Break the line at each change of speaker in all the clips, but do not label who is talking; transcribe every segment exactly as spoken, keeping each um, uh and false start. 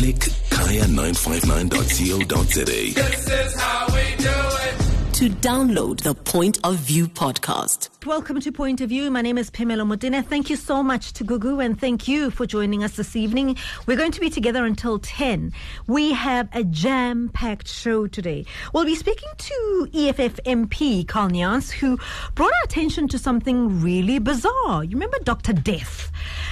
Click kaya nine five nine dot co dot za.
This is how we do it.
To download the Point of View podcast.
Welcome to Point of View. My name is Pamela Modena. Thank you so much to Gugu, and thank you for joining us this evening. We're going to be together until ten. We have a jam-packed show today. We'll be speaking to E F F M P Carl Nyans, who brought our attention to something really bizarre. You remember Doctor Death?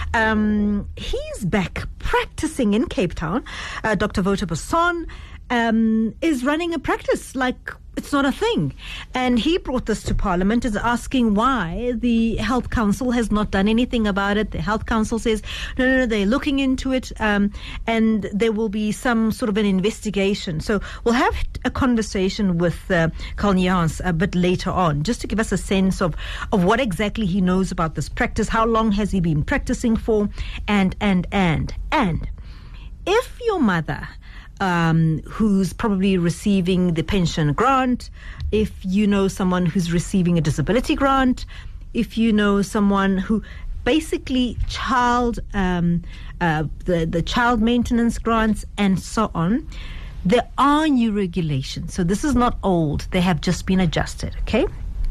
Um, he's back practicing in Cape Town. Uh, Doctor Wouter Basson um, is running a practice like it's not a thing. And he brought this to Parliament, is asking why the Health Council has not done anything about it. The Health Council says, no, no, no, they're looking into it, um, and there will be some sort of an investigation. So we'll have a conversation with uh, Carl Nyans a bit later on, just to give us a sense of, of what exactly he knows about this practice, how long has he been practicing for, and, and, and, and. If your mother... Um, who's probably receiving the pension grant, if you know someone who's receiving a disability grant, if you know someone who basically child, um, uh, the, the child maintenance grants and so on, there are new regulations. So this is not old. They have just been adjusted, okay?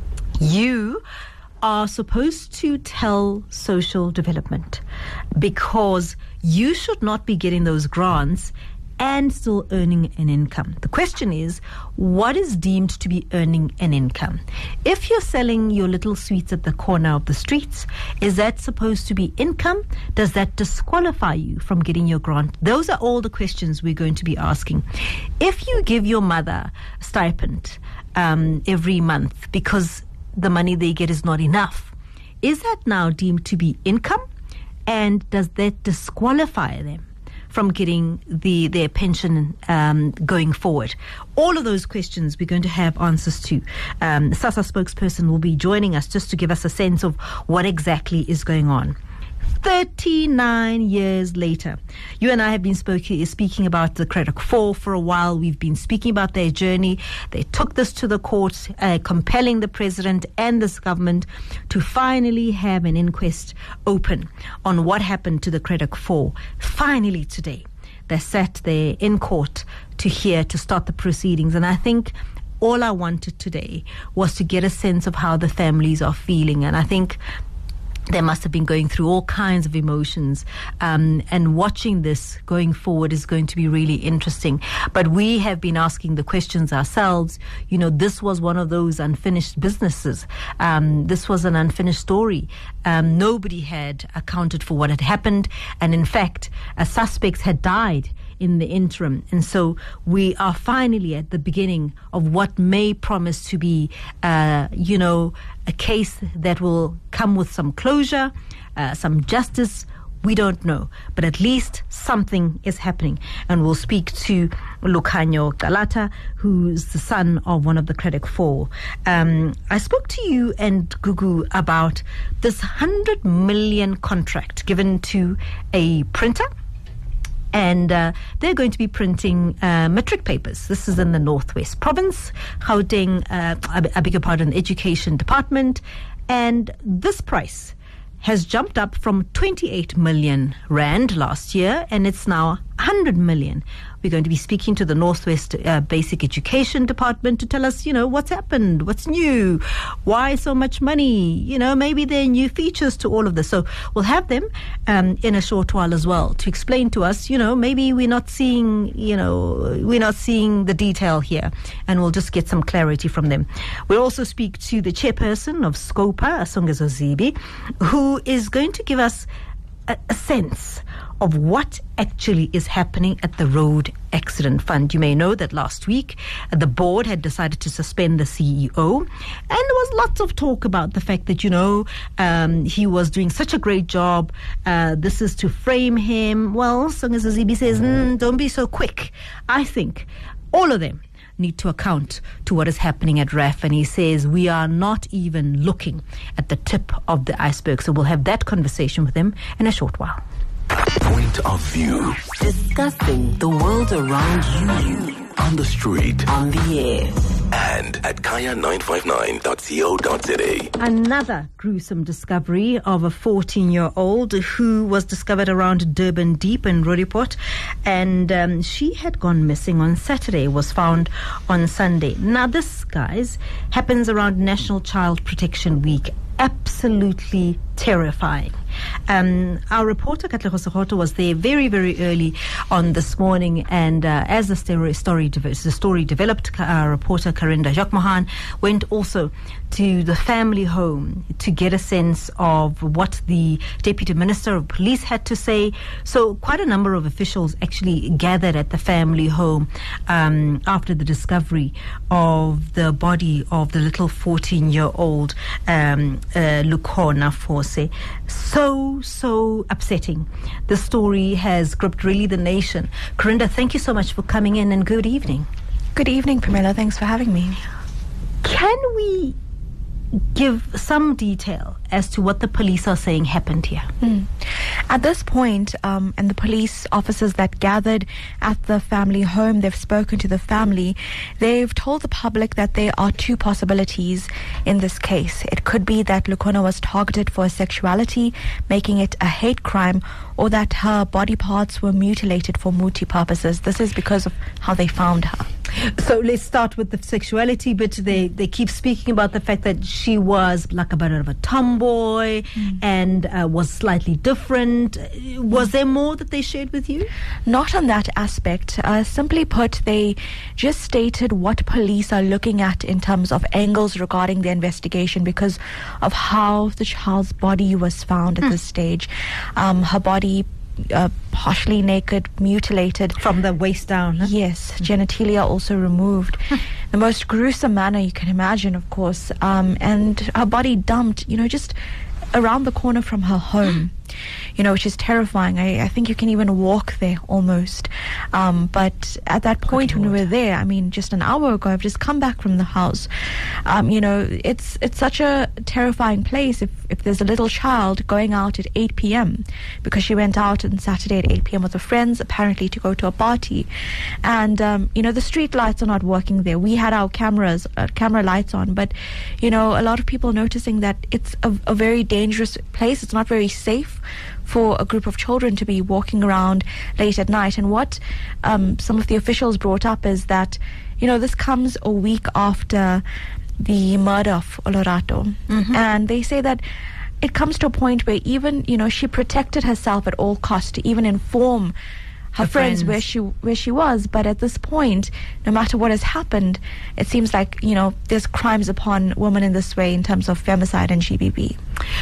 You are supposed to tell social development because you should not be getting those grants and still earning an income. The question is, what is deemed to be earning an income? If you're selling your little sweets at the corner of the streets, is that supposed to be income? Does that disqualify you from getting your grant? Those are all the questions we're going to be asking. If you give your mother a stipend um, every month because the money they get is not enough, is that now deemed to be income? And does that disqualify them from getting the their pension um, going forward? All of those questions we're going to have answers to. Um, SASSA spokesperson will be joining us just to give us a sense of what exactly is going on. thirty-nine years later, you and I have been spoke, speaking about the Cradock Four for a while. We've been speaking about their journey. They took this to the court, uh, compelling the president and this government to finally have an inquest open on what happened to the Cradock Four. Finally today, they sat there in court to hear, to start the proceedings. And I think all I wanted today was to get a sense of how the families are feeling. And I think they must have been going through all kinds of emotions, um, and watching this going forward is going to be really interesting. But we have been asking the questions ourselves. You know, this was one of those unfinished businesses. Um, this was an unfinished story. Um, nobody had accounted for what had happened. And in fact, a suspect had died in the interim. And so we are finally at the beginning of what may promise to be, uh, you know, a case that will come with some closure, uh, some justice. We don't know, but at least something is happening. And we'll speak to Lukhanyo Galata, who's the son of one of the Cradock Four. Um, I spoke to you and Gugu about this one hundred million contract given to a printer. And uh, they're going to be printing uh, matric papers. This is in the Northwest Province, Gauteng, uh, I, I beg your pardon, Education Department. And this price has jumped up from twenty-eight million rand last year, and it's now one hundred million. We're going to be speaking to the Northwest uh, Basic Education Department to tell us, you know, what's happened, what's new, why so much money, you know, maybe there are new features to all of this. So we'll have them um, in a short while as well to explain to us, you know, maybe we're not seeing, you know, we're not seeing the detail here, and we'll just get some clarity from them. We'll also speak to the chairperson of SCOPA, Asongezo Zibi, who is going to give us a, a sense of what actually is happening at the Road Accident Fund. You may know that last week uh, the board had decided to suspend the C E O, and there was lots of talk about the fact that, you know, um, he was doing such a great job. Uh, this is to frame him. Well, Songezo Zibi says, mm, don't be so quick. I think all of them need to account to what is happening at R A F, and he says we are not even looking at the tip of the iceberg. So we'll have that conversation with him in a short while.
Point of View.
Discussing the world around you.
On the street.
On the air.
and at kaya nine five nine dot co dot za.
Another gruesome discovery of a fourteen-year-old who was discovered around Durban Deep in Roodepoort, and um, she had gone missing on Saturday, was found on Sunday. Now this, guys, happens around National Child Protection Week. Absolutely terrifying. Um, our reporter Katlego Sekgoto was there very, very early on this morning, and uh, as the story, story the story developed, our reporter Karinda Jacques-Mohan went also to the family home to get a sense of what the Deputy Minister of Police had to say. So quite a number of officials actually gathered at the family home um, after the discovery of the body of the little fourteen-year-old um, uh, Lukhona Fose. So, so upsetting. The story has gripped really the nation. Karinda, thank you so much for coming in, and good evening.
Good evening, Pamela. Thanks for having me.
Can we give some detail as to what the police are saying happened here?
Mm. At this point, um, and the police officers that gathered at the family home, they've spoken to the family. They've told the public that there are two possibilities in this case. It could be that Lukhona was targeted for her sexuality, making it a hate crime, or that her body parts were mutilated for muti purposes. This is because of how they found her.
So let's start with the sexuality bit. They they keep speaking about the fact that she was like a bit of a tomboy mm. and uh, was slightly different. Was there more that they shared with you?
Not on that aspect. Uh, simply put, they just stated what police are looking at in terms of angles regarding the investigation because of how the child's body was found at mm. this stage. Um, her body Uh, partially naked, mutilated.
From the waist down? Huh?
Yes, genitalia also removed. The most gruesome manner you can imagine, of course. Um, and her body dumped, you know, just around the corner from her home, you know, which is terrifying. I, I think you can even walk there almost. Um, but at that point when we were there, I mean, just an hour ago, I've just come back from the house. Um, you know, it's it's such a terrifying place if, if there's a little child going out at eight p.m. because she went out on Saturday at eight p.m. with her friends, apparently to go to a party. And, um, you know, the street lights are not working there. We had our cameras, uh, camera lights on, but, you know, a lot of people noticing that it's a, a very dangerous place. It's not very safe for a group of children to be walking around late at night. And what um, some of the officials brought up is that, you know, this comes a week after the murder of Olorato. Mm-hmm. And they say that it comes to a point where even, you know, she protected herself at all costs to even inform her, her friends, friends where she where she was. But at this point, no matter what has happened, it seems like, you know, there's crimes upon women in this way in terms of femicide and G B V.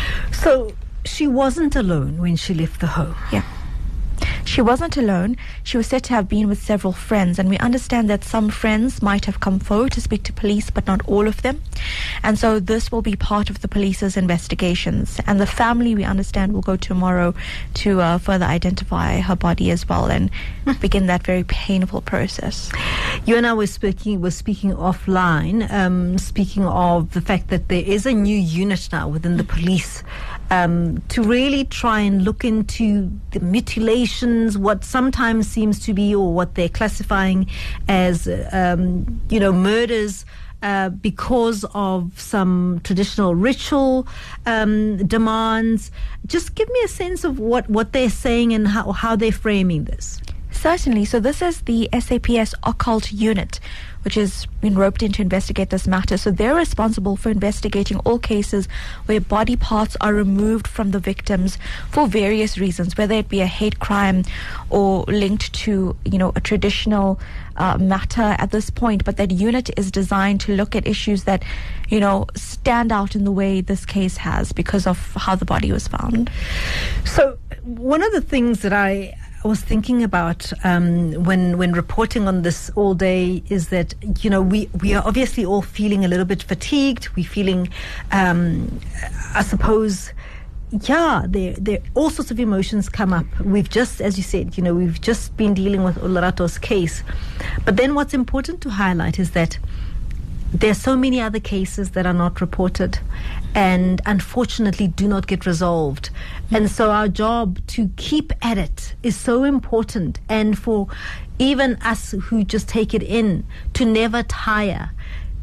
So she wasn't alone when she left the home.
Yeah. She wasn't alone. She was said to have been with several friends, and we understand that some friends might have come forward to speak to police, but not all of them. And so this will be part of the police's investigations. And the family, we understand, will go tomorrow to uh, further identify her body as well and begin that very painful process.
You and I were speaking, were speaking offline, um, speaking of the fact that there is a new unit now within the police um, to really try and look into the mutilations, what sometimes seems to be, or what they're classifying as, um, you know, murders uh, because of some traditional ritual um, demands. Just give me a sense of what, what they're saying and how, how they're framing this.
Certainly. So this is the S A P S Occult Unit, which has been roped in to investigate this matter. So they're responsible for investigating all cases where body parts are removed from the victims for various reasons, whether it be a hate crime or linked to, you know, a traditional uh, matter at this point. But that unit is designed to look at issues that, you know, stand out in the way this case has because of how the body was found.
So one of the things that I I was thinking about um, when when reporting on this all day is that, you know, we, we are obviously all feeling a little bit fatigued. We're feeling, um, I suppose, yeah, there there all sorts of emotions come up. We've just, as you said, you know, we've just been dealing with Olorato's case. But then what's important to highlight is that there's so many other cases that are not reported and unfortunately do not get resolved. And so our job to keep at it is so important, and for even us who just take it in to never tire,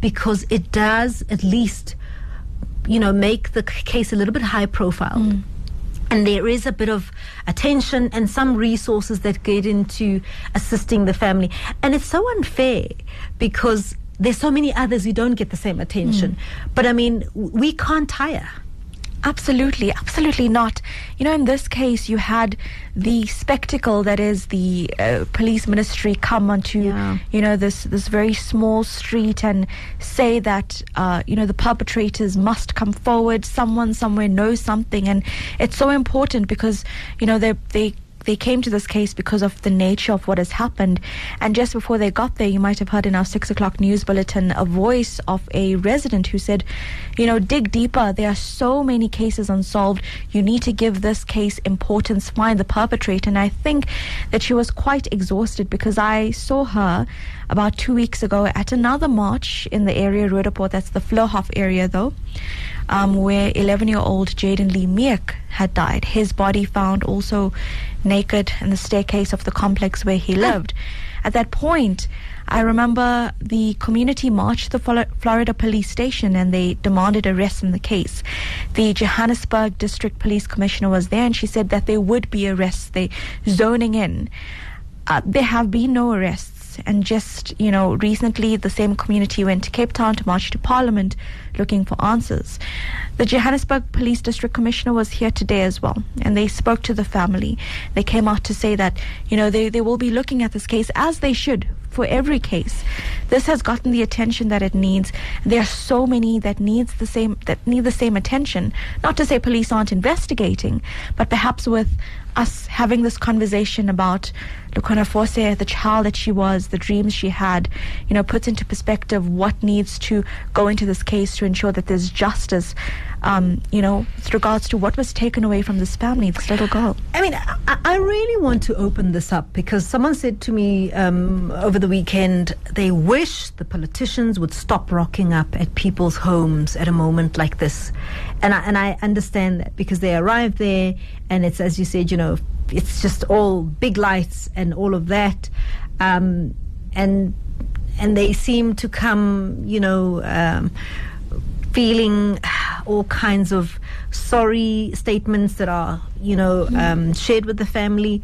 because it does at least, you know, make the c- case a little bit high profile. Mm. And there is a bit of attention and some resources that get into assisting the family. And it's so unfair because there's so many others who don't get the same attention. Mm. But I mean, w- we can't tire.
Absolutely, absolutely not. You know, in this case, you had the spectacle that is the uh, police ministry come onto,
Yeah.
you know, this this very small street and say that, uh, you know, the perpetrators must come forward. Someone somewhere knows something, and it's so important because, you know, they they. They came to this case because of the nature of what has happened. And just before they got there, you might have heard in our six o'clock news bulletin a voice of a resident who said, you know, dig deeper. There are so many cases unsolved. You need to give this case importance, find the perpetrator. And I think that she was quite exhausted because I saw her about two weeks ago at another march in the area, Roodepoort, that's the Vlughof area though, um, where eleven-year-old Jaden Lee Meek had died. His body found also naked in the staircase of the complex where he lived. At that point, I remember the community marched to the Flo- Florida police station and they demanded arrests in the case. The Johannesburg District Police Commissioner was there and she said that there would be arrests. They zoning in. Uh, there have been no arrests. And just, you know, recently the same community went to Cape Town to march to Parliament looking for answers. The Johannesburg Police District Commissioner was here today as well, and they spoke to the family. They came out to say that, you know, they, they will be looking at this case, as they should, for every case. This has gotten the attention that it needs. There are so many that needs the same that need the same attention. Not to say police aren't investigating, but perhaps with us having this conversation about Lukhona Fose, the child that she was, the dreams she had, you know, puts into perspective what needs to go into this case to ensure that there's justice, um, you know, with regards to what was taken away from this family, this little girl.
I mean, I, I really want to open this up because someone said to me um, over the weekend, they wish the politicians would stop rocking up at people's homes at a moment like this. And I, and I understand that because they arrive there and it's, as you said, you know, it's just all big lights and all of that. Um, and and they seem to come, you know, um, feeling all kinds of sorry statements that are, you know, um, shared with the family.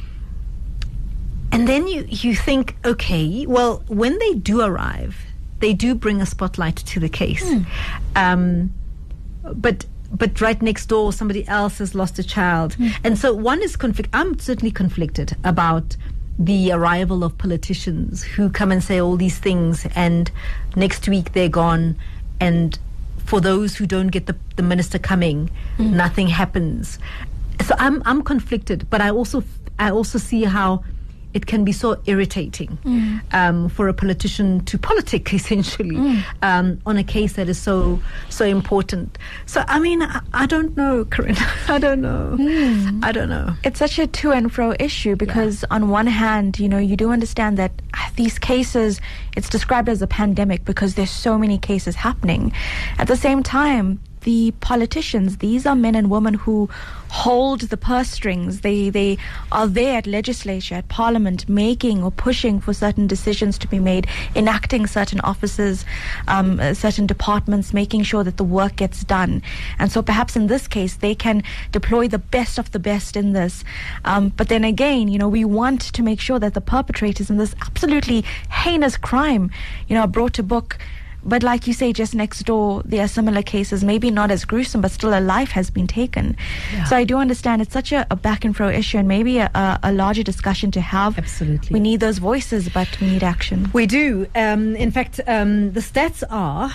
And then you, you think, okay, well, when they do arrive, they do bring a spotlight to the case. Mm. Um, but but right next door, somebody else has lost a child. Mm. And so one is conflict. I'm certainly conflicted about the arrival of politicians who come and say all these things, and next week they're gone. And for those who don't get the, the minister coming, mm. nothing happens. So I'm I'm conflicted, but I also I also see how it can be so irritating mm. um, for a politician to politic, essentially, mm. um, on a case that is so so important. So, I mean, I, I don't know, Corinne. I don't know. Mm. I don't know.
It's such a to and fro issue because yeah. on one hand, you know, you do understand that these cases, it's described as a pandemic because there's so many cases happening. At the same time, the politicians, these are men and women who hold the purse strings. They they are there at legislature, at parliament, making or pushing for certain decisions to be made, enacting certain offices, um, uh, certain departments, making sure that the work gets done. And so perhaps in this case, they can deploy the best of the best in this. Um, but then again, you know, we want to make sure that the perpetrators in this absolutely heinous crime, you know, are brought to book. But like you say, just next door, there are similar cases, maybe not as gruesome, but still a life has been taken. Yeah. So I do understand it's such a, a back and fro issue and maybe a, a, a larger discussion to have.
Absolutely.
We need those voices, but we need action.
We do. Um, in fact, um, the stats are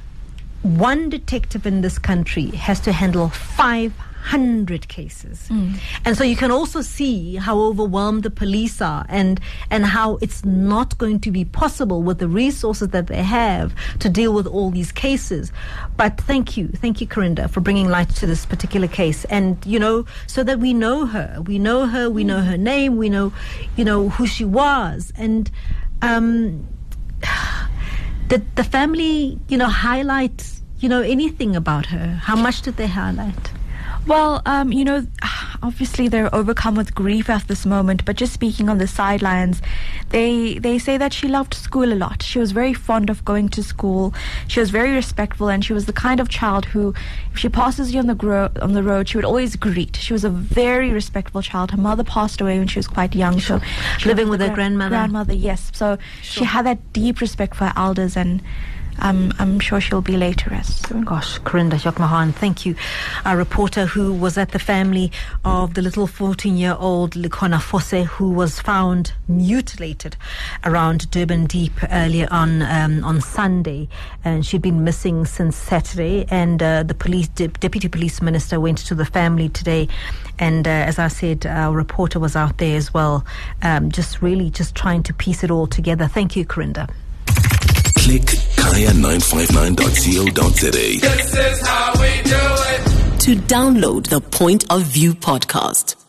one detective in this country has to handle five hundred cases. Mm. And so you can also see how overwhelmed the police are and and how it's not going to be possible with the resources that they have to deal with all these cases. But thank you. Thank you, Corinda, for bringing light to this particular case. And, you know, so that we know her. We know her. We know her name. We know, you know, who she was. And um, did the family, you know, highlight, you know, anything about her? How much did they highlight?
Well, um, you know, obviously they're overcome with grief at this moment, but just speaking on the sidelines, They they say that she loved school a lot. She was very fond of going to school. She was very respectful, and she was the kind of child who, if she passes you on the gro- on the road, she would always greet. She was a very respectful child. Her mother passed away when she was quite young, so she
Living with her
gra-
grandmother.
Grandmother, yes. So she had that deep respect for her elders, and Um, I'm sure she'll be laid to rest.
Gosh, Corinda Jokmahan, thank you. Our reporter who was at the family of the little fourteen-year-old Likona Fosse, who was found mutilated around Durban Deep earlier on um, on Sunday, and she'd been missing since Saturday. And uh, the police de- deputy police minister went to the family today, and uh, as I said, our reporter was out there as well, um, just really just trying to piece it all together. Thank you, Corinda.
Click kaya nine five nine dot co dot za.
This is how we do it.
To download the Point of View podcast,